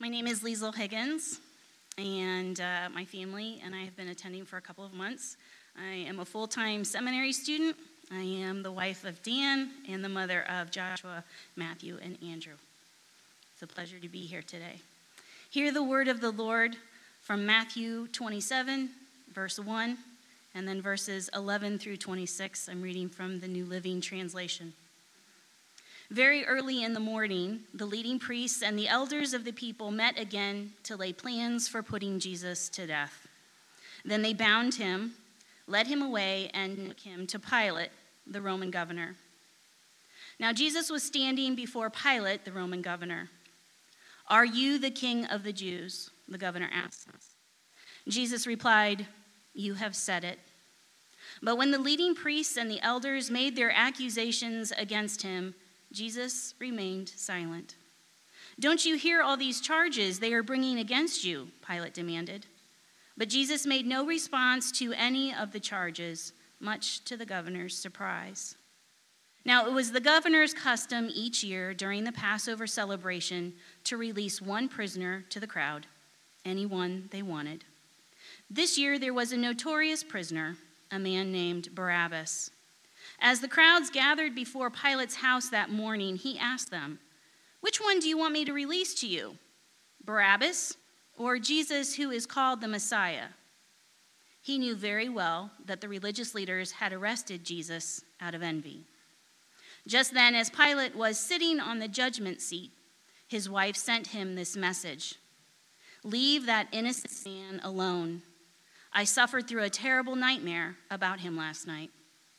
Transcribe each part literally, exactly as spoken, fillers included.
My name is Liesl Higgins, and uh, my family and I have been attending for a couple of months. I am a full-time seminary student. I am the wife of Dan and the mother of Joshua, Matthew, and Andrew. It's a pleasure to be here today. Hear the word of the Lord from Matthew twenty-seven, verse one, and then verses eleven through twenty-six. I'm reading from the New Living Translation. Very early in the morning, the leading priests and the elders of the people met again to lay plans for putting Jesus to death. Then they bound him, led him away, and took him to Pilate, the Roman governor. Now Jesus was standing before Pilate, the Roman governor. "Are you the king of the Jews?" the governor asked. Jesus replied, "You have said it." But when the leading priests and the elders made their accusations against him, Jesus remained silent. "Don't you hear all these charges they are bringing against you?" Pilate demanded. But Jesus made no response to any of the charges, much to the governor's surprise. Now, it was the governor's custom each year during the Passover celebration to release one prisoner to the crowd, anyone they wanted. This year, there was a notorious prisoner, a man named Barabbas. As the crowds gathered before Pilate's house that morning, he asked them, "Which one do you want me to release to you, Barabbas or Jesus, who is called the Messiah?" He knew very well that the religious leaders had arrested Jesus out of envy. Just then, as Pilate was sitting on the judgment seat, his wife sent him this message: "Leave that innocent man alone. I suffered through a terrible nightmare about him last night."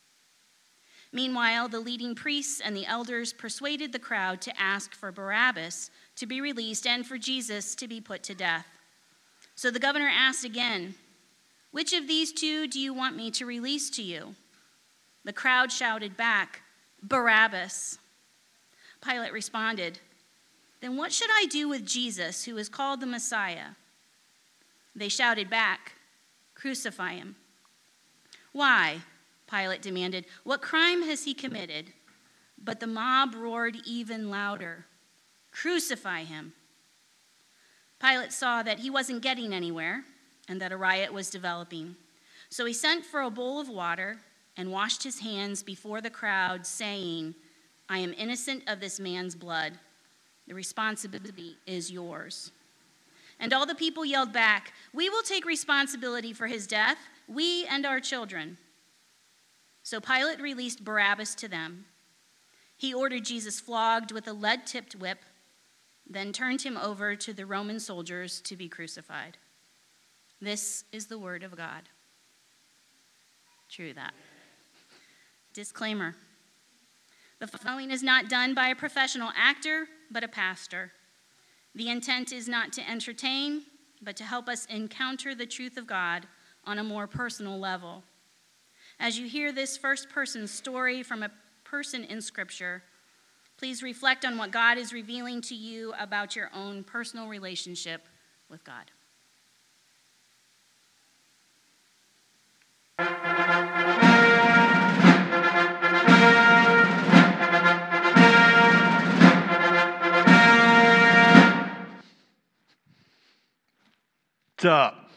Meanwhile, the leading priests and the elders persuaded the crowd to ask for Barabbas to be released and for Jesus to be put to death. So the governor asked again, "Which of these two do you want me to release to you?" The crowd shouted back, "Barabbas." Pilate responded, "Then what should I do with Jesus, who is called the Messiah?" They shouted back, "Crucify him." "Why?" Pilate demanded. "What crime has he committed?" But the mob roared even louder, "Crucify him." Pilate saw that he wasn't getting anywhere and that a riot was developing. So he sent for a bowl of water and washed his hands before the crowd, saying, "I am innocent of this man's blood. The responsibility is yours." And all the people yelled back, "We will take responsibility for his death, we and our children." So Pilate released Barabbas to them. He ordered Jesus flogged with a lead-tipped whip, then turned him over to the Roman soldiers to be crucified. This is the word of God. True that. Disclaimer. The following is not done by a professional actor, but a pastor. The intent is not to entertain, but to help us encounter the truth of God on a more personal level. As you hear this first-person story from a person in Scripture, please reflect on what God is revealing to you about your own personal relationship with God. What's up?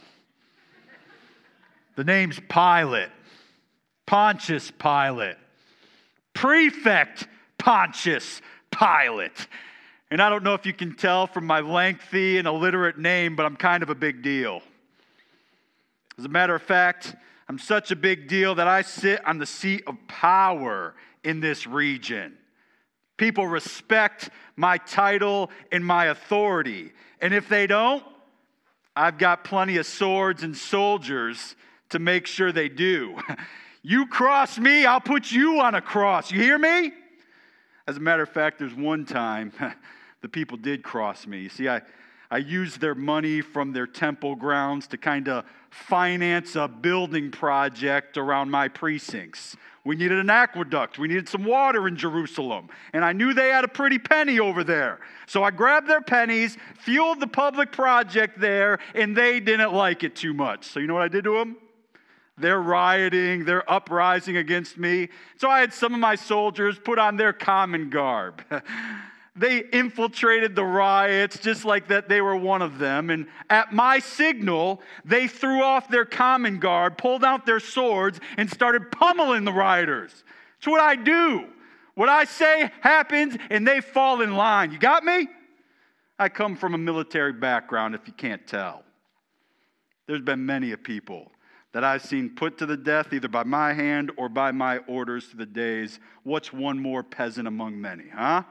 The name's Pilate. Pontius Pilate. Prefect Pontius Pilate. And I don't know if you can tell from my lengthy and illiterate name, but I'm kind of a big deal. As a matter of fact, I'm such a big deal that I sit on the seat of power in this region. People respect my title and my authority. And if they don't, I've got plenty of swords and soldiers to make sure they do. You cross me, I'll put you on a cross. You hear me? As a matter of fact, there's one time the people did cross me. You see, I, I used their money from their temple grounds to kind of finance a building project around my precincts. We needed an aqueduct. We needed some water in Jerusalem. And I knew they had a pretty penny over there. So I grabbed their pennies, fueled the public project there, and they didn't like it too much. So you know what I did to them? They're rioting, they're uprising against me. So I had some of my soldiers put on their common garb. They infiltrated the riots just like that they were one of them. And at my signal, they threw off their common guard, pulled out their swords, and started pummeling the rioters. It's what I do. What I say happens, and they fall in line. You got me? I come from a military background, if you can't tell. There's been many a people that I've seen put to the death either by my hand or by my orders to the days. What's one more peasant among many, huh?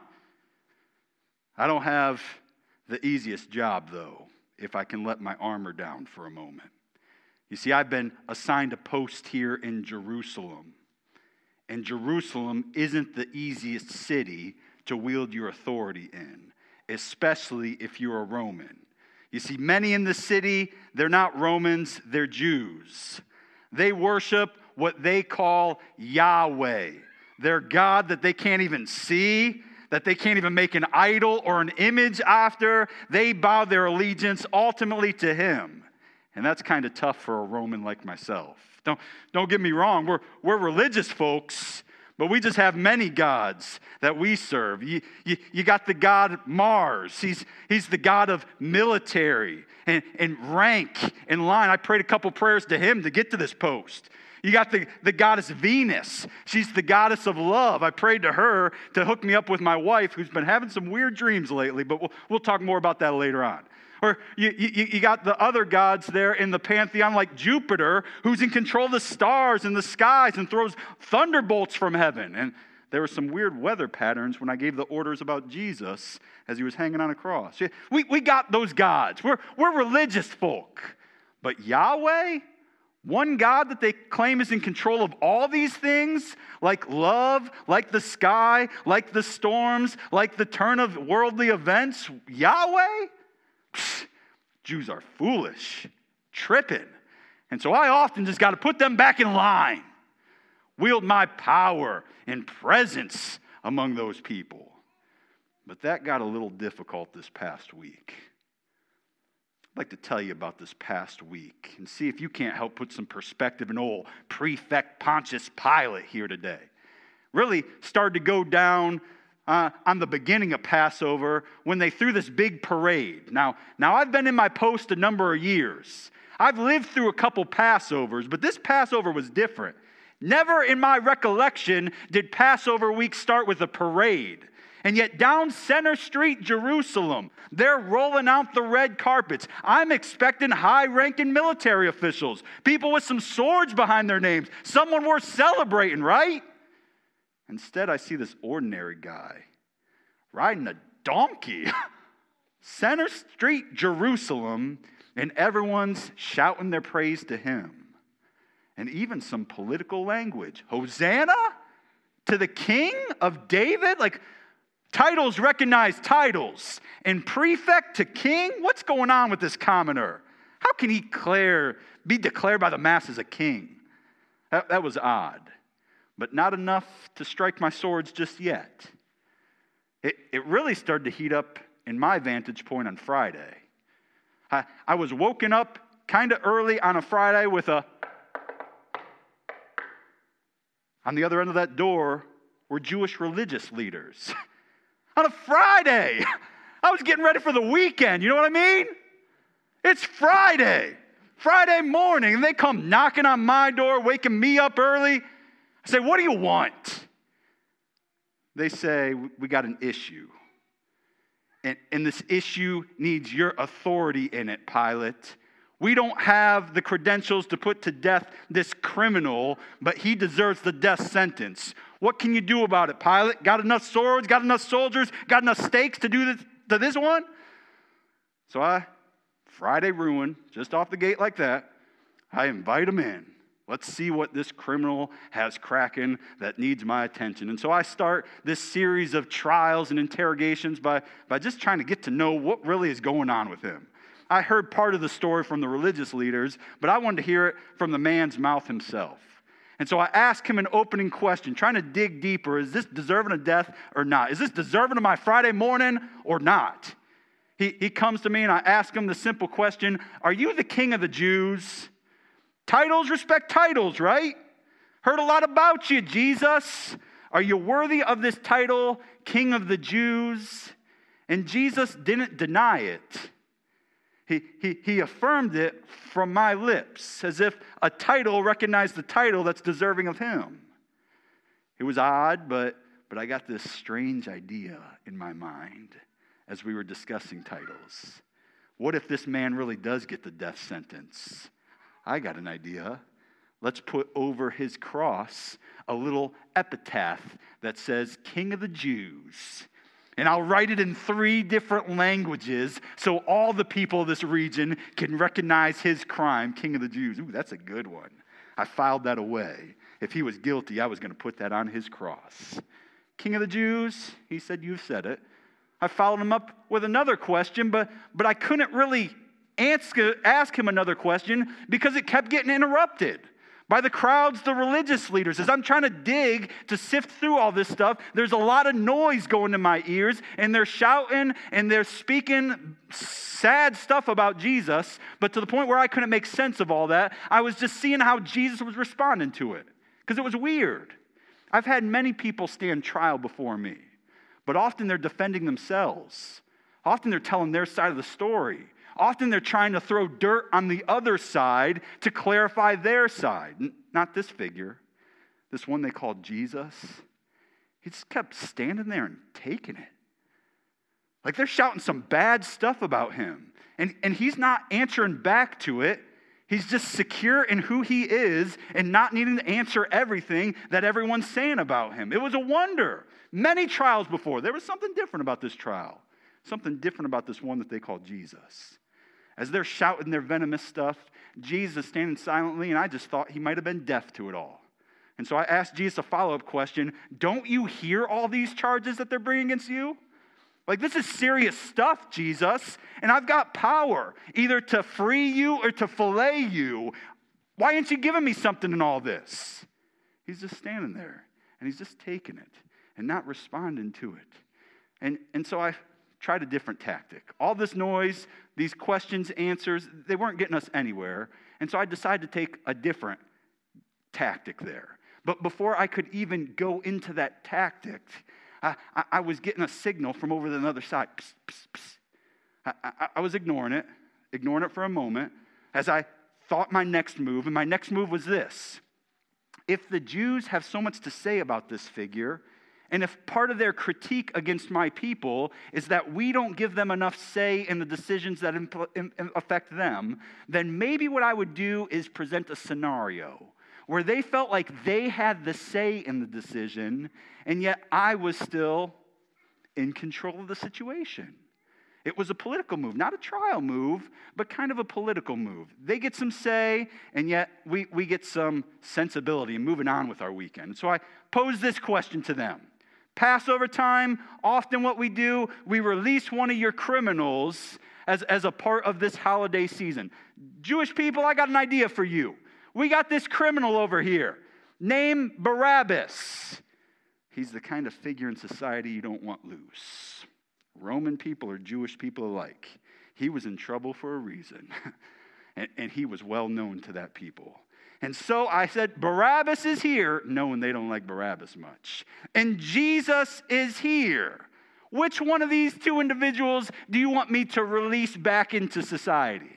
I don't have the easiest job, though, if I can let my armor down for a moment. You see, I've been assigned a post here in Jerusalem. And Jerusalem isn't the easiest city to wield your authority in, especially if you're a Roman. You see, many in the city, they're not Romans, they're Jews. They worship what they call Yahweh, their God that they can't even see, that they can't even make an idol or an image after. They bow their allegiance ultimately to him. And that's kind of tough for a Roman like myself. Don't, don't get me wrong, we're, we're religious folks, but we just have many gods that we serve. You, you, you got the god Mars. He's, he's the god of military and, and rank in line. I prayed a couple prayers to him to get to this post. You got the, the goddess Venus. She's the goddess of love. I prayed to her to hook me up with my wife, who's been having some weird dreams lately, but we'll, we'll talk more about that later on. Or you, you, you got the other gods there in the pantheon like Jupiter, who's in control of the stars and the skies and throws thunderbolts from heaven. And there were some weird weather patterns when I gave the orders about Jesus as he was hanging on a cross. We, we got those gods. We're, we're religious folk. But Yahweh, one God that they claim is in control of all these things, like love, like the sky, like the storms, like the turn of worldly events, Yahweh? Jews are foolish, tripping. And so I often just got to put them back in line, wield my power and presence among those people. But that got a little difficult this past week. I'd like to tell you about this past week and see if you can't help put some perspective in old Prefect Pontius Pilate here today. Really started to go down Uh, on the beginning of Passover when they threw this big parade. Now, now, I've been in my post a number of years. I've lived through a couple Passovers, but this Passover was different. Never in my recollection did Passover week start with a parade. And yet down Center Street, Jerusalem, they're rolling out the red carpets. I'm expecting high-ranking military officials, people with some swords behind their names, someone worth celebrating, right? Instead, I see this ordinary guy riding a donkey. Center Street, Jerusalem, and everyone's shouting their praise to him. And even some political language. Hosanna to the King of David? Like, titles recognize titles. And prefect to king? What's going on with this commoner? How can he declare, be declared by the masses a king? That, that was odd. But not enough to strike my swords just yet. It, it really started to heat up in my vantage point on Friday. I, I was woken up kind of early on a Friday with a... On the other end of that door were Jewish religious leaders. On a Friday! I was getting ready for the weekend, you know what I mean? It's Friday! Friday morning, and they come knocking on my door, waking me up early. I say, what do you want? They say, we got an issue. And, and this issue needs your authority in it, Pilate. We don't have the credentials to put to death this criminal, but he deserves the death sentence. What can you do about it, Pilate? Got enough swords? Got enough soldiers? Got enough stakes to do this, to this one? So I, Friday ruin, just off the gate like that, I invite him in. Let's see what this criminal has cracking that needs my attention. And so I start this series of trials and interrogations by, by just trying to get to know what really is going on with him. I heard part of the story from the religious leaders, but I wanted to hear it from the man's mouth himself. And so I asked him an opening question, trying to dig deeper. Is this deserving of death or not? Is this deserving of my Friday morning or not? He, he comes to me and I ask him the simple question, are you the king of the Jews? Titles respect titles, right? Heard a lot about you, Jesus. Are you worthy of this title, King of the Jews? And Jesus didn't deny it. He, he, he affirmed it from my lips, as if a title recognized the title that's deserving of him. It was odd, but, but I got this strange idea in my mind as we were discussing titles. What if this man really does get the death sentence? I got an idea. Let's put over his cross a little epitaph that says, King of the Jews. And I'll write it in three different languages so all the people of this region can recognize his crime, King of the Jews. Ooh, that's a good one. I filed that away. If he was guilty, I was going to put that on his cross. King of the Jews, he said, you've said it. I followed him up with another question, but, but I couldn't really ask, ask him another question because it kept getting interrupted by the crowds, the religious leaders. As I'm trying to dig to sift through all this stuff, there's a lot of noise going to my ears, and they're shouting and they're speaking sad stuff about Jesus, but to the point where I couldn't make sense of all that. I was just seeing how Jesus was responding to it, because it was weird. I've had many people stand trial before me, but often they're defending themselves. Often they're telling their side of the story. Often they're trying to throw dirt on the other side to clarify their side. Not this figure, this one they called Jesus. He just kept standing there and taking it. Like they're shouting some bad stuff about him. And, and he's not answering back to it. He's just secure in who he is and not needing to answer everything that everyone's saying about him. It was a wonder. Many trials before. There was something different about this trial. Something different about this one that they called Jesus. As they're shouting their venomous stuff, Jesus standing silently, and I just thought he might have been deaf to it all. And so I asked Jesus a follow-up question. Don't you hear all these charges that they're bringing against you? Like, this is serious stuff, Jesus, and I've got power either to free you or to fillet you. Why aren't you giving me something in all this? He's just standing there, and he's just taking it and not responding to it. And, and so I tried a different tactic. All this noise, these questions, answers, they weren't getting us anywhere. And so I decided to take a different tactic there. But before I could even go into that tactic, I, I, I was getting a signal from over the other side. Psst, psst, psst. I, I, I was ignoring it, ignoring it for a moment, as I thought my next move. And my next move was this. If the Jews have so much to say about this figure, and if part of their critique against my people is that we don't give them enough say in the decisions that impl- in, affect them, then maybe what I would do is present a scenario where they felt like they had the say in the decision, and yet I was still in control of the situation. It was a political move, not a trial move, but kind of a political move. They get some say, and yet we, we get some sensibility and moving on with our weekend. So I posed this question to them. Passover time, often what we do, we release one of your criminals as, as a part of this holiday season. Jewish people, I got an idea for you. We got this criminal over here named Barabbas. He's the kind of figure in society you don't want loose. Roman people or Jewish people alike. He was in trouble for a reason, and, and he was well known to that people. And so I said, Barabbas is here, knowing they don't like Barabbas much. And Jesus is here. Which one of these two individuals do you want me to release back into society?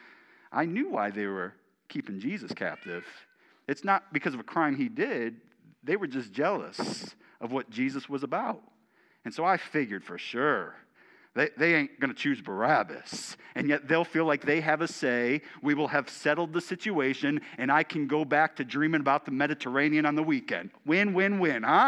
I knew why they were keeping Jesus captive. It's not because of a crime he did. They were just jealous of what Jesus was about. And so I figured for sure, They, they ain't going to choose Barabbas. And yet they'll feel like they have a say. We will have settled the situation, and I can go back to dreaming about the Mediterranean on the weekend. Win, win, win, huh?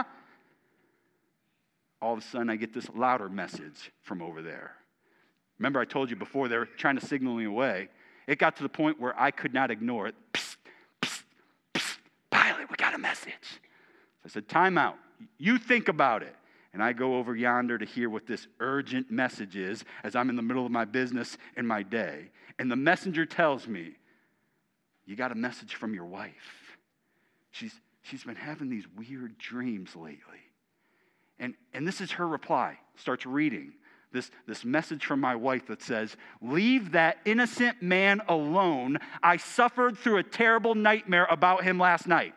All of a sudden, I get this louder message from over there. Remember I told you before, they were trying to signal me away. It got to the point where I could not ignore it. Psst, psst, psst, Pilate, we got a message. I said, time out. You think about it. And I go over yonder to hear what this urgent message is as I'm in the middle of my business in my day. And the messenger tells me, you got a message from your wife. She's, she's been having these weird dreams lately. And, and this is her reply. Starts reading this, this message from my wife that says, leave that innocent man alone. I suffered through a terrible nightmare about him last night.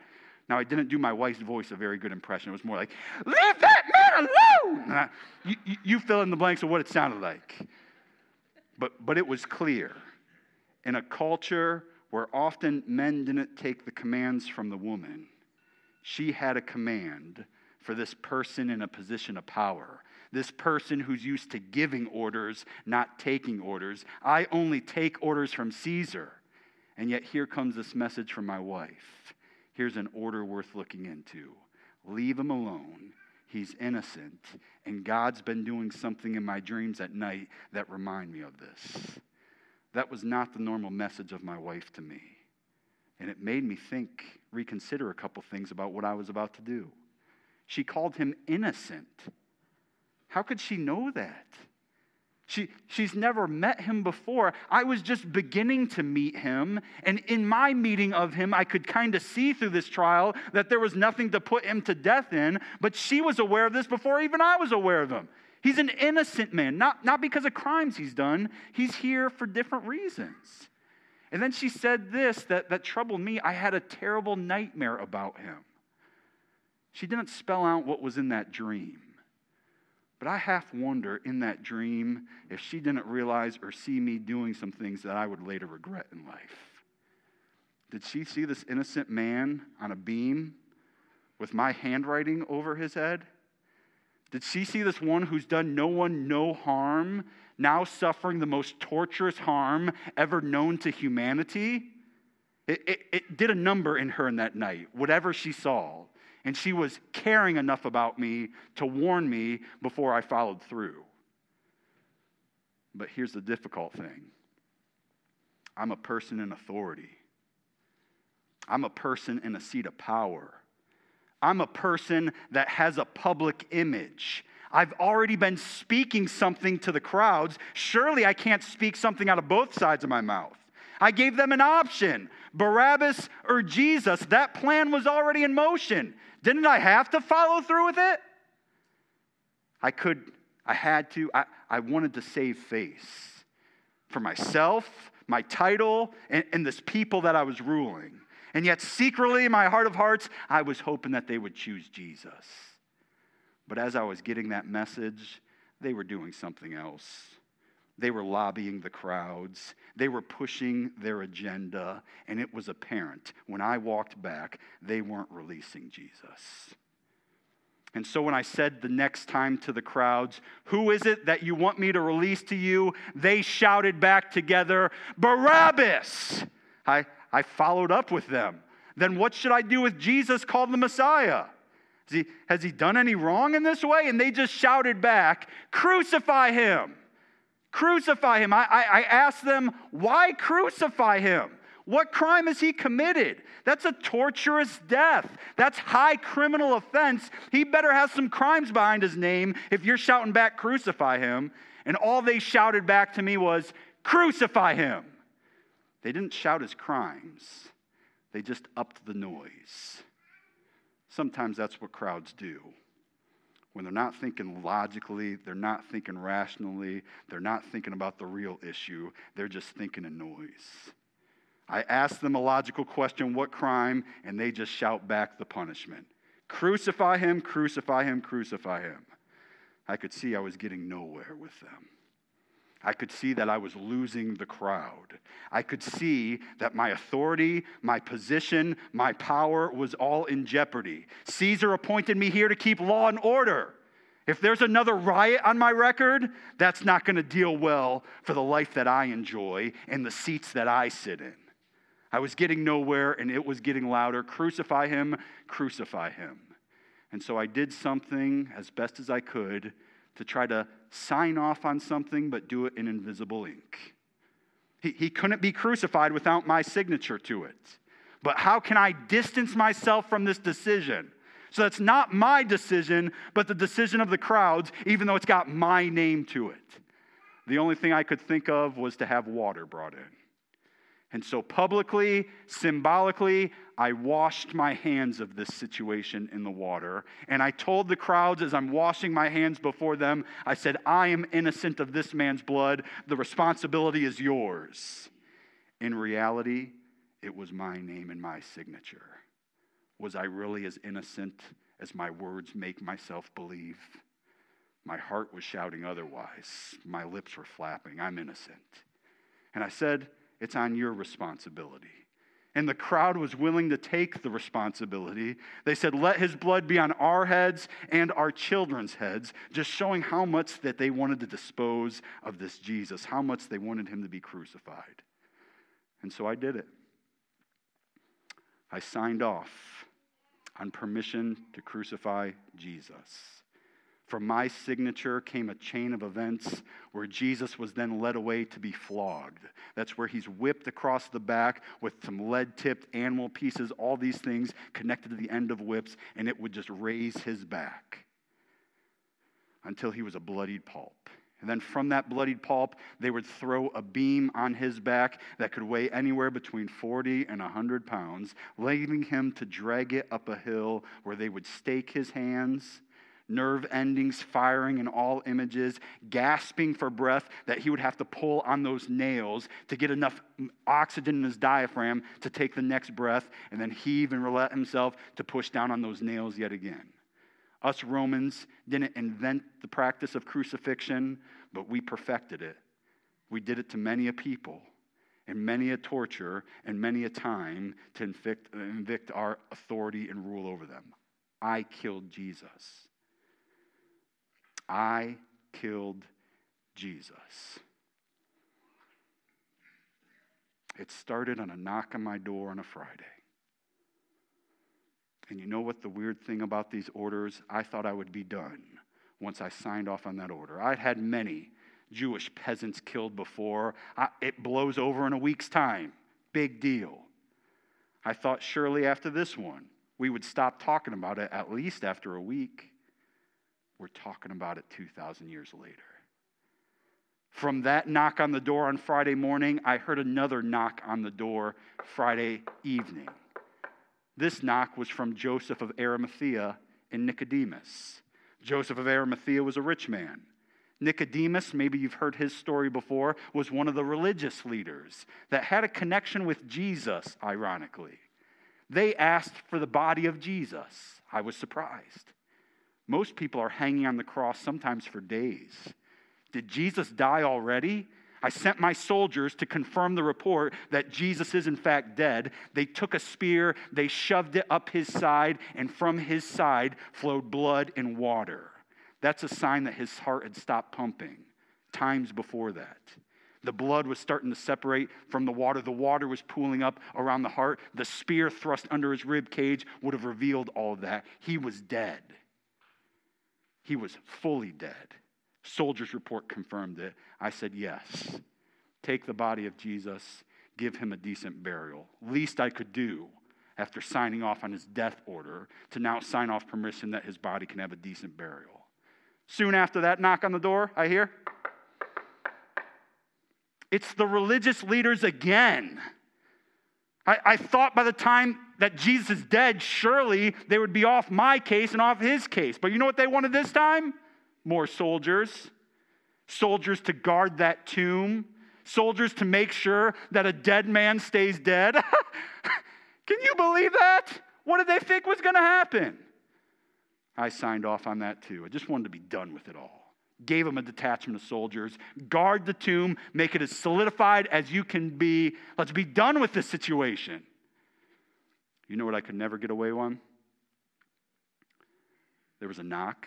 Now, I didn't do my wife's voice a very good impression. It was more like, leave that man alone! I, you, you, you fill in the blanks of what it sounded like. But, but it was clear. In a culture where often men didn't take the commands from the woman, she had a command for this person in a position of power. This person who's used to giving orders, not taking orders. I only take orders from Caesar. And yet here comes this message from my wife. Here's an order worth looking into. Leave him alone. He's innocent. And God's been doing something in my dreams at night that remind me of this. That was not the normal message of my wife to me. And it made me think, reconsider a couple things about what I was about to do. She called him innocent. How could she know that? She, she's never met him before. I was just beginning to meet him. And in my meeting of him, I could kind of see through this trial that there was nothing to put him to death in. But she was aware of this before even I was aware of him. He's an innocent man, not, not because of crimes he's done. He's here for different reasons. And then she said this that, that troubled me. I had a terrible nightmare about him. She didn't spell out what was in that dream. But I half wonder in that dream if she didn't realize or see me doing some things that I would later regret in life. Did she see this innocent man on a beam with my handwriting over his head? Did she see this one who's done no one no harm, now suffering the most torturous harm ever known to humanity? It, it, it did a number in her in that night, whatever she saw. And she was caring enough about me to warn me before I followed through. But here's the difficult thing. I'm a person in authority. I'm a person in a seat of power. I'm a person that has a public image. I've already been speaking something to the crowds. Surely I can't speak something out of both sides of my mouth. I gave them an option, Barabbas or Jesus. That plan was already in motion. Didn't I have to follow through with it? I could, I had to, I, I wanted to save face for myself, my title, and, and this people that I was ruling. And yet secretly in my heart of hearts, I was hoping that they would choose Jesus. But as I was getting that message, they were doing something else. They were lobbying the crowds. They were pushing their agenda. And it was apparent when I walked back, they weren't releasing Jesus. And so when I said the next time to the crowds, who is it that you want me to release to you? They shouted back together, Barabbas! I, I followed up with them. Then what should I do with Jesus called the Messiah? Has he, has he done any wrong in this way? And they just shouted back, crucify him! Crucify him. I, I, I asked them, why crucify him? What crime has he committed? That's a torturous death. That's high criminal offense. He better have some crimes behind his name if you're shouting back, crucify him. And all they shouted back to me was, crucify him. They didn't shout his crimes. They just upped the noise. Sometimes that's what crowds do. When they're not thinking logically, they're not thinking rationally, they're not thinking about the real issue, they're just thinking in noise. I ask them a logical question, what crime? And they just shout back the punishment. Crucify him, crucify him, crucify him. I could see I was getting nowhere with them. I could see that I was losing the crowd. I could see that my authority, my position, my power was all in jeopardy. Caesar appointed me here to keep law and order. If there's another riot on my record, that's not going to deal well for the life that I enjoy and the seats that I sit in. I was getting nowhere and it was getting louder. Crucify him, crucify him. And so I did something as best as I could to try to sign off on something, but do it in invisible ink. He, he couldn't be crucified without my signature to it. But how can I distance myself from this decision? So that's not my decision, but the decision of the crowds, even though it's got my name to it. The only thing I could think of was to have water brought in. And so publicly, symbolically, I washed my hands of this situation in the water. And I told the crowds as I'm washing my hands before them, I said, I am innocent of this man's blood. The responsibility is yours. In reality, it was my name and my signature. Was I really as innocent as my words make myself believe? My heart was shouting otherwise. My lips were flapping. I'm innocent. And I said, it's on your responsibility. And the crowd was willing to take the responsibility. They said, let his blood be on our heads and our children's heads, just showing how much that they wanted to dispose of this Jesus, how much they wanted him to be crucified. And so I did it. I signed off on permission to crucify Jesus. From my signature came a chain of events where Jesus was then led away to be flogged. That's where he's whipped across the back with some lead-tipped animal pieces, all these things connected to the end of whips, and it would just raise his back until he was a bloodied pulp. And then from that bloodied pulp, they would throw a beam on his back that could weigh anywhere between forty and one hundred pounds, leaving him to drag it up a hill where they would stake his hands, nerve endings firing in all images, gasping for breath that he would have to pull on those nails to get enough oxygen in his diaphragm to take the next breath, and then heave and let himself to push down on those nails yet again. Us Romans didn't invent the practice of crucifixion, but we perfected it. We did it to many a people, and many a torture, and many a time to invict, invict our authority and rule over them. I killed Jesus. I killed Jesus. It started on a knock on my door on a Friday. And you know what the weird thing about these orders? I thought I would be done once I signed off on that order. I'd had many Jewish peasants killed before. I, it blows over in a week's time. Big deal. I thought surely after this one, we would stop talking about it at least after a week. We're talking about it two thousand years later. From that knock on the door on Friday morning, I heard another knock on the door Friday evening. This knock was from Joseph of Arimathea and Nicodemus. Joseph of Arimathea was a rich man. Nicodemus, maybe you've heard his story before, was one of the religious leaders that had a connection with Jesus, ironically. They asked for the body of Jesus. I was surprised. Most people are hanging on the cross sometimes for days. Did Jesus die already? I sent my soldiers to confirm the report that Jesus is in fact dead. They took a spear, they shoved it up his side, and from his side flowed blood and water. That's a sign that his heart had stopped pumping times before that. The blood was starting to separate from the water. The water was pooling up around the heart. The spear thrust under his rib cage would have revealed all of that. He was dead. He was fully dead. Soldier's report confirmed it. I said, yes, take the body of Jesus, give him a decent burial. Least I could do after signing off on his death order to now sign off permission that his body can have a decent burial. Soon after that knock on the door, I hear, it's the religious leaders again. I, I thought by the time that Jesus is dead, surely they would be off my case and off his case. But you know what they wanted this time? More soldiers. Soldiers to guard that tomb. Soldiers to make sure that a dead man stays dead. Can you believe that? What did they think was going to happen? I signed off on that too. I just wanted to be done with it all. Gave them a detachment of soldiers. Guard the tomb. Make it as solidified as you can be. Let's be done with this situation. You know what I could never get away on? There was a knock.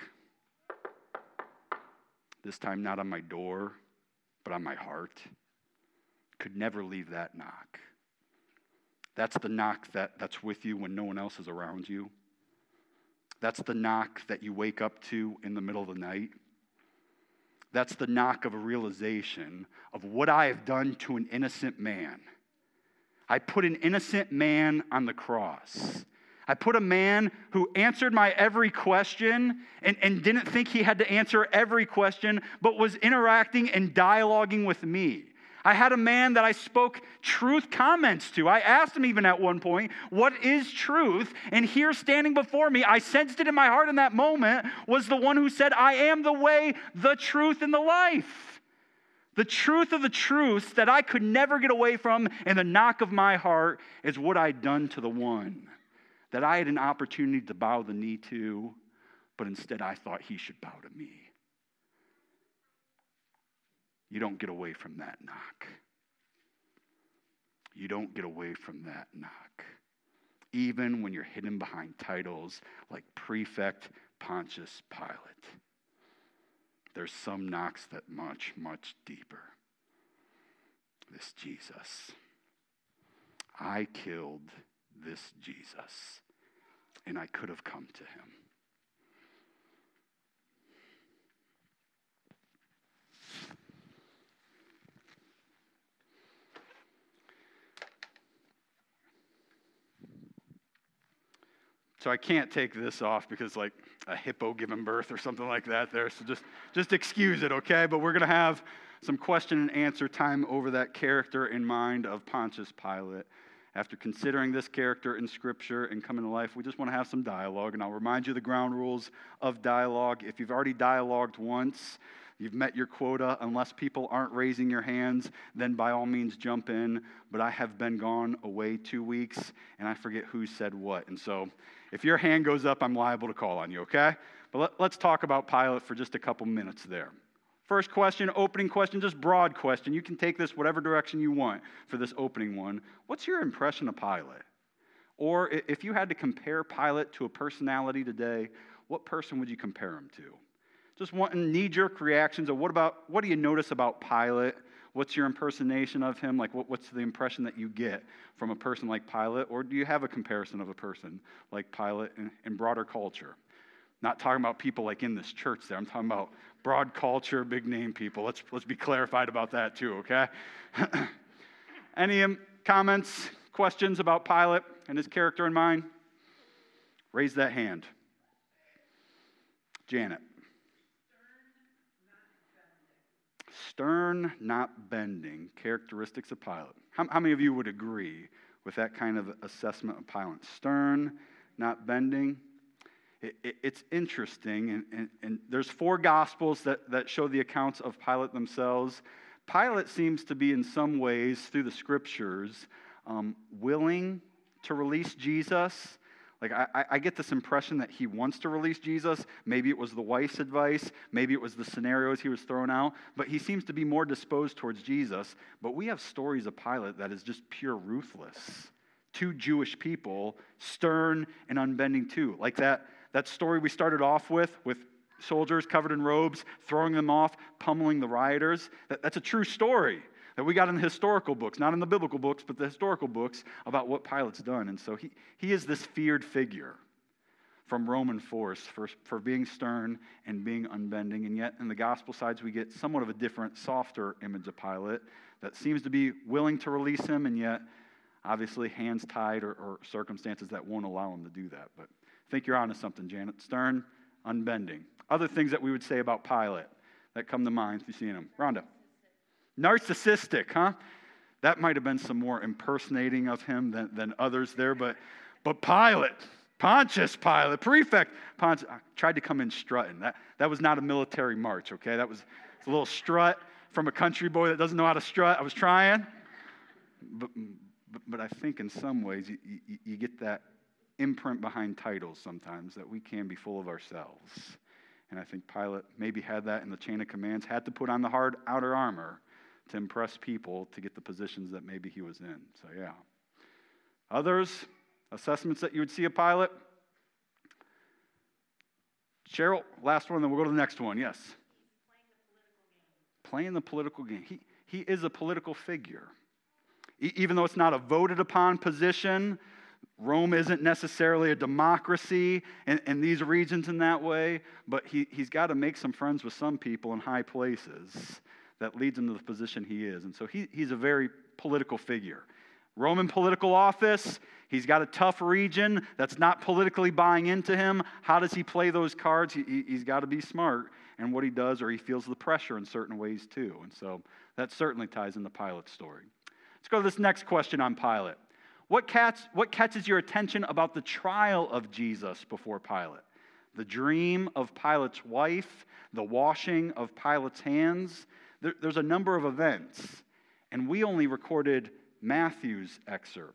This time not on my door, but on my heart. Could never leave that knock. That's the knock that, that's with you when no one else is around you. That's the knock that you wake up to in the middle of the night. That's the knock of a realization of what I have done to an innocent man. I put an innocent man on the cross. I put a man who answered my every question and, and didn't think he had to answer every question, but was interacting and dialoguing with me. I had a man that I spoke truth comments to. I asked him even at one point, what is truth? And here standing before me, I sensed it in my heart in that moment, was the one who said, I am the way, the truth, and the life. The truth of the truth that I could never get away from, and the knock of my heart is what I'd done to the one that I had an opportunity to bow the knee to, but instead I thought he should bow to me. You don't get away from that knock. You don't get away from that knock. Even when you're hidden behind titles like Prefect Pontius Pilate. There's some knocks that much, much deeper. This Jesus. I killed this Jesus, and I could have come to him. So I can't take this off because like a hippo giving birth or something like that there. So just, just excuse it, okay? But we're going to have some question and answer time over that character in mind of Pontius Pilate. After considering this character in Scripture and coming to life, we just want to have some dialogue. And I'll remind you the ground rules of dialogue. If you've already dialogued once, you've met your quota. Unless people aren't raising your hands, then by all means jump in. But I have been gone away two weeks, and I forget who said what. And so if your hand goes up, I'm liable to call on you, okay? But let, let's talk about Pilate for just a couple minutes there. First question, opening question, just broad question. You can take this whatever direction you want for this opening one. What's your impression of Pilate? Or if you had to compare Pilate to a personality today, what person would you compare him to? Just wanting knee-jerk reactions of what about, what do you notice about Pilate? What's your impersonation of him? Like what, what's the impression that you get from a person like Pilate? Or do you have a comparison of a person like Pilate in, in broader culture? Not talking about people like in this church there. I'm talking about broad culture, big name people. Let's, let's be clarified about that too, okay? Any um, comments, questions about Pilate and his character in mind? Raise that hand. Janet. Stern, not bending. Characteristics of Pilate. How, how many of you would agree with that kind of assessment of Pilate? Stern, not bending. It, it, it's interesting, and, and, and there's four Gospels that, that show the accounts of Pilate themselves. Pilate seems to be in some ways, through the Scriptures, um, willing to release Jesus. Like, I, I get this impression that he wants to release Jesus. Maybe it was the wife's advice. Maybe it was the scenarios he was throwing out. But he seems to be more disposed towards Jesus. But we have stories of Pilate that is just pure ruthless. Two Jewish people, stern and unbending too. Like that, that story we started off with, with soldiers covered in robes, throwing them off, pummeling the rioters. That, that's a true story that we got in the historical books, not in the biblical books, but the historical books about what Pilate's done. And so he, he is this feared figure from Roman force for, for being stern and being unbending. And yet in the gospel sides, we get somewhat of a different, softer image of Pilate that seems to be willing to release him, and yet obviously hands tied or, or circumstances that won't allow him to do that. But I think you're onto something, Janet. Stern, unbending. Other things that we would say about Pilate that come to mind if you've seen him. Rhonda. Narcissistic, huh? That might have been some more impersonating of him than, than others there, but but Pilate, Pontius Pilate, Prefect Pontius, I tried to come in strutting. That that was not a military march, okay? That was a little strut from a country boy that doesn't know how to strut. I was trying, but but, but I think in some ways you, you, you get that imprint behind titles sometimes that we can be full of ourselves. And I think Pilate maybe had that in the chain of commands, had to put on the hard outer armor to impress people to get the positions that maybe he was in. So yeah. Others, assessments that you would see of Pilate? Cheryl, last one, then we'll go to the next one. Yes. Playing the political game. He, he is a political figure. E- even though it's not a voted upon position, Rome isn't necessarily a democracy in, in these regions in that way, but he, he's got to make some friends with some people in high places that leads him to the position he is. And so he, he's a very political figure. Roman political office, he's got a tough region that's not politically buying into him. How does he play those cards? He, he, he's got to be smart in what he does, or he feels the pressure in certain ways too. And so that certainly ties into Pilate's story. Let's go to this next question on Pilate. What, catch, what catches your attention about the trial of Jesus before Pilate? The dream of Pilate's wife, the washing of Pilate's hands. There, there's a number of events, and we only recorded Matthew's excerpt.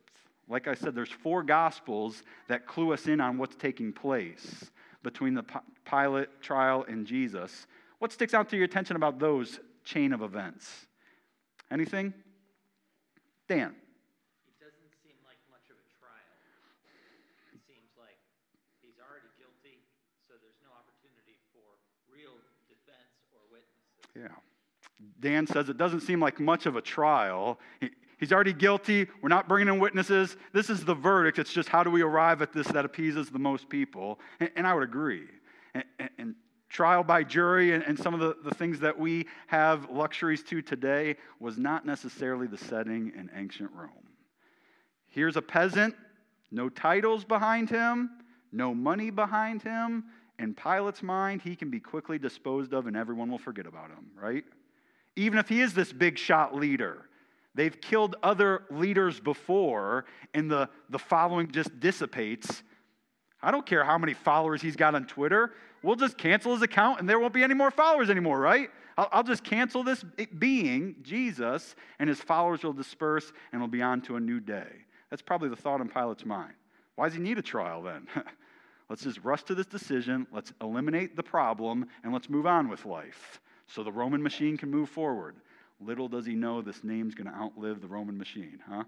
Like I said, there's four Gospels that clue us in on what's taking place between the Pilate trial and Jesus. What sticks out to your attention about those chain of events? Anything? Dan? It doesn't seem like much of a trial. It seems like he's already guilty, so there's no opportunity for real defense or witnesses. Yeah. Dan says it doesn't seem like much of a trial. He, he's already guilty. We're not bringing in witnesses. This is the verdict. It's just how do we arrive at this that appeases the most people? And, and I would agree. And, and, and trial by jury and, and some of the, the things that we have luxuries to today was not necessarily the setting in ancient Rome. Here's a peasant, no titles behind him, no money behind him. In Pilate's mind, he can be quickly disposed of and everyone will forget about him, right? Even if he is this big shot leader. They've killed other leaders before and the, the following just dissipates. I don't care how many followers he's got on Twitter. We'll just cancel his account and there won't be any more followers anymore, right? I'll, I'll just cancel this being, Jesus, and his followers will disperse and we'll be on to a new day. That's probably the thought in Pilate's mind. Why does he need a trial then? Let's just rush to this decision. Let's eliminate the problem and let's move on with life so the Roman machine can move forward. Little does he know this name's going to outlive the Roman machine, huh?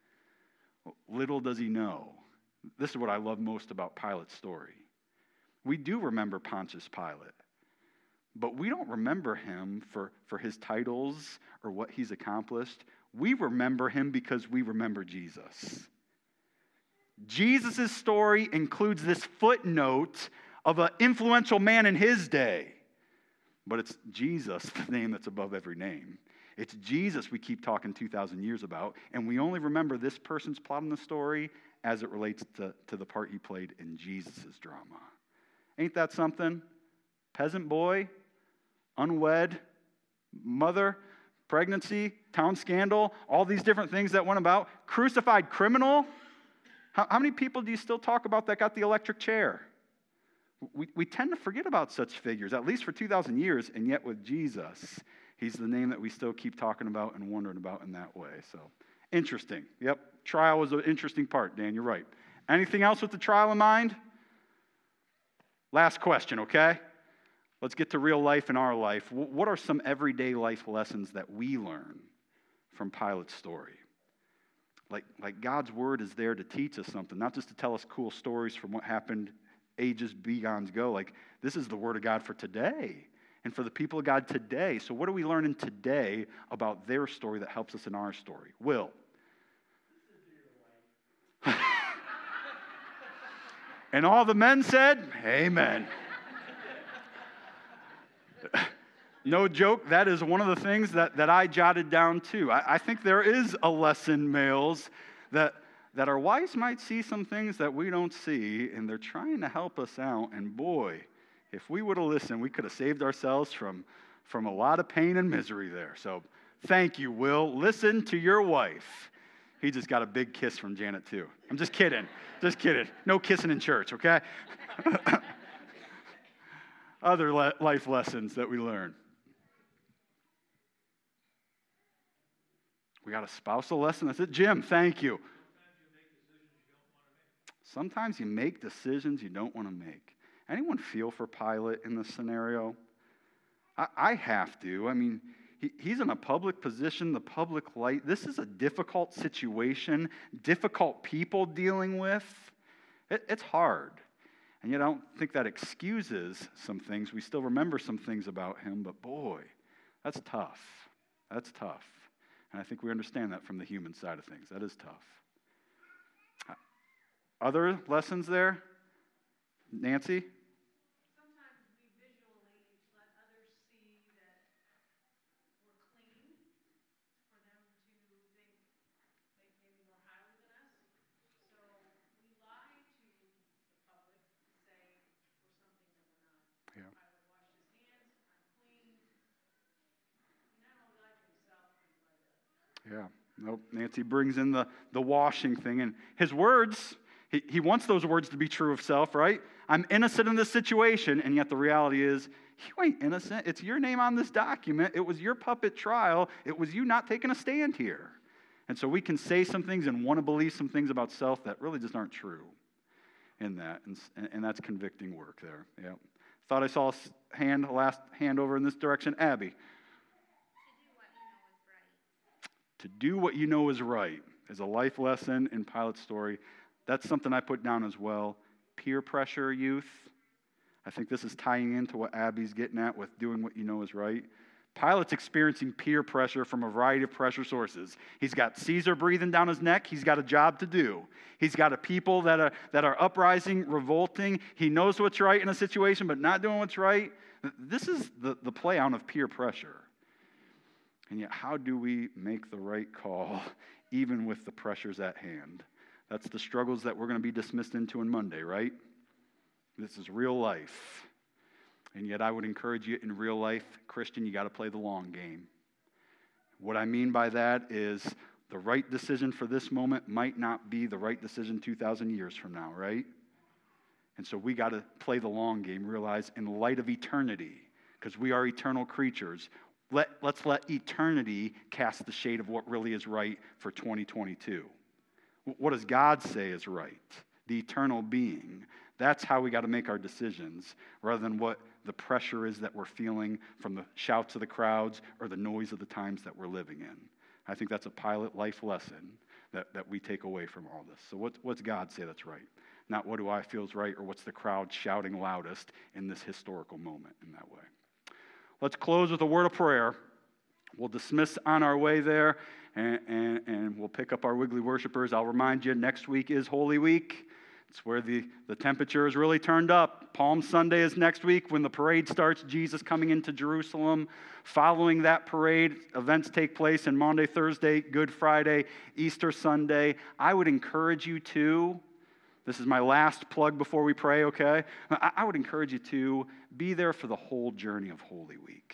Little does he know. This is what I love most about Pilate's story. We do remember Pontius Pilate, but we don't remember him for, for his titles or what he's accomplished. We remember him because we remember Jesus. Jesus' story includes this footnote of an influential man in his day. But it's Jesus, the name that's above every name. It's Jesus we keep talking two thousand years about, and we only remember this person's plot in the story as it relates to, to the part he played in Jesus' drama. Ain't that something? Peasant boy, unwed, mother, pregnancy, town scandal, all these different things that went about. Crucified criminal. How, how many people do you still talk about that got the electric chair? We, we tend to forget about such figures, at least for two thousand years, and yet with Jesus, he's the name that we still keep talking about and wondering about in that way. So, interesting. Yep, trial was an interesting part, Dan, you're right. Anything else with the trial in mind? Last question, okay? Let's get to real life in our life. What are some everyday life lessons that we learn from Pilate's story? Like, like God's word is there to teach us something, not just to tell us cool stories from what happened ages begone ago. Like, this is the word of God for today and for the people of God today. So what are we learning today about their story that helps us in our story? Will. And all the men said, amen. No joke, that is one of the things that, that I jotted down too. I, I think there is a lesson, males, that, that our wives might see some things that we don't see, and they're trying to help us out. And boy, if we would have listened, we could have saved ourselves from, from a lot of pain and misery there. So thank you, Will. Listen to your wife. He just got a big kiss from Janet too. I'm just kidding. Just kidding. No kissing in church, okay? Other le- life lessons that we learn. We got a spousal lesson. That's it. Jim, thank you. Sometimes you make decisions you don't want to make. Anyone feel for Pilate in this scenario? I, I have to. I mean, he, he's in a public position, the public light. This is a difficult situation, difficult people dealing with. It, it's hard. And yet I don't think that excuses some things. We still remember some things about him, but boy, that's tough. That's tough. And I think we understand that from the human side of things. That is tough. Other lessons there? Nancy? Sometimes we visually let others see that we're clean for them to think they maybe more highly than us. So we lie to the public to say we're something that we're not. Yeah. Pilate washed his hands, I'm clean. He not only lied to himself, he lied to others. Yeah. Nope. Nancy brings in the, the washing thing. And his words, he, he wants those words to be true of self, right? I'm innocent in this situation, and yet the reality is, you ain't innocent. It's your name on this document. It was your puppet trial. It was you not taking a stand here. And so we can say some things and want to believe some things about self that really just aren't true in that. And, and that's convicting work there. Yeah. Thought I saw a hand, a last hand over in this direction. Abby. To do what you know is right is a life lesson in Pilate's story. That's something I put down as well. Peer pressure, youth. I think this is tying into what Abby's getting at with doing what you know is right. Pilate's experiencing peer pressure from a variety of pressure sources. He's got Caesar breathing down his neck. He's got a job to do. He's got a people that are, that are uprising, revolting. He knows what's right in a situation, but not doing what's right. This is the, the play out of peer pressure. And yet, how do we make the right call, even with the pressures at hand? That's the struggles that we're going to be dismissed into on Monday, right? This is real life. And yet, I would encourage you in real life, Christian, you got to play the long game. What I mean by that is the right decision for this moment might not be the right decision two thousand years from now, right? And so we got to play the long game, realize in light of eternity, because we are eternal creatures, Let, let's let eternity cast the shade of what really is right for twenty twenty-two. What does God say is right? The eternal being. That's how we got to make our decisions, rather than what the pressure is that we're feeling from the shouts of the crowds or the noise of the times that we're living in. I think that's a Pilate life lesson that, that we take away from all this. So what, what's God say that's right? Not what do I feel is right, or what's the crowd shouting loudest in this historical moment in that way. Let's close with a word of prayer. We'll dismiss on our way there, and, and, and we'll pick up our Wiggly worshipers. I'll remind you, next week is Holy Week. It's where the, the temperature is really turned up. Palm Sunday is next week when the parade starts, Jesus coming into Jerusalem. Following that parade, events take place on Monday, Thursday, Good Friday, Easter Sunday. I would encourage you to, this is my last plug before we pray, okay? I, I would encourage you to be there for the whole journey of Holy Week.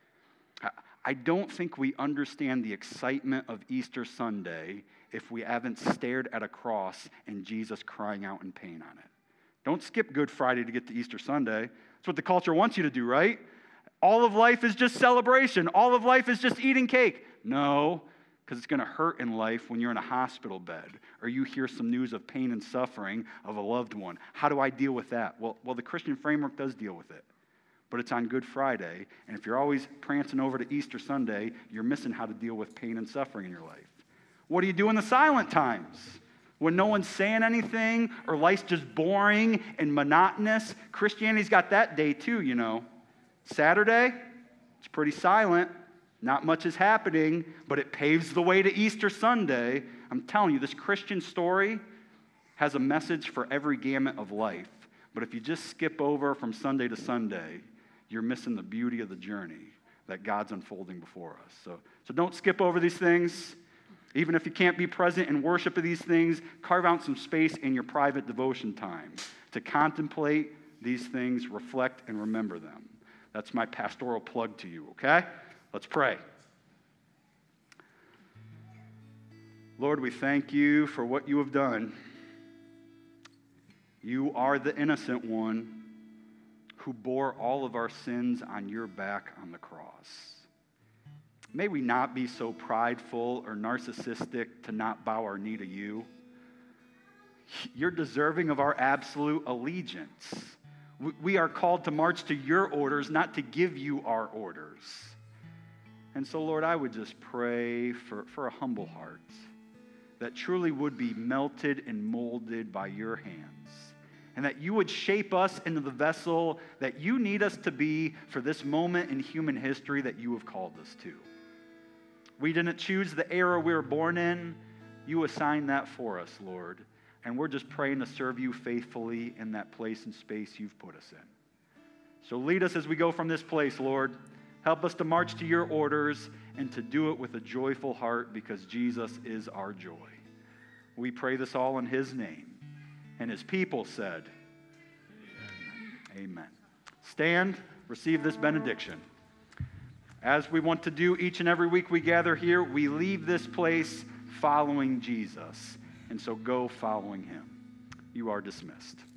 I, I don't think we understand the excitement of Easter Sunday if we haven't stared at a cross and Jesus crying out in pain on it. Don't skip Good Friday to get to Easter Sunday. That's what the culture wants you to do, right? All of life is just celebration. All of life is just eating cake. No, because it's going to hurt in life when you're in a hospital bed or you hear some news of pain and suffering of a loved one. How do I deal with that? Well, well, the Christian framework does deal with it, but it's on Good Friday, and if you're always prancing over to Easter Sunday, you're missing how to deal with pain and suffering in your life. What do you do in the silent times? When no one's saying anything or life's just boring and monotonous? Christianity's got that day too, you know. Saturday, it's pretty silent. Not much is happening, but it paves the way to Easter Sunday. I'm telling you, this Christian story has a message for every gamut of life. But if you just skip over from Sunday to Sunday, you're missing the beauty of the journey that God's unfolding before us. So, so don't skip over these things. Even if you can't be present in worship of these things, carve out some space in your private devotion time to contemplate these things, reflect, and remember them. That's my pastoral plug to you, okay? Let's pray. Lord, we thank you for what you have done. You are the innocent one who bore all of our sins on your back on the cross. May we not be so prideful or narcissistic to not bow our knee to you. You're deserving of our absolute allegiance. We are called to march to your orders, not to give you our orders. And so, Lord, I would just pray for, for a humble heart that truly would be melted and molded by your hands, and that you would shape us into the vessel that you need us to be for this moment in human history that you have called us to. We didn't choose the era we were born in. You assigned that for us, Lord. And we're just praying to serve you faithfully in that place and space you've put us in. So lead us as we go from this place, Lord. Help us to march to your orders and to do it with a joyful heart because Jesus is our joy. We pray this all in his name. And his people said, Amen. Amen. Stand, receive this benediction. As we want to do each and every week we gather here, we leave this place following Jesus. And so go following him. You are dismissed.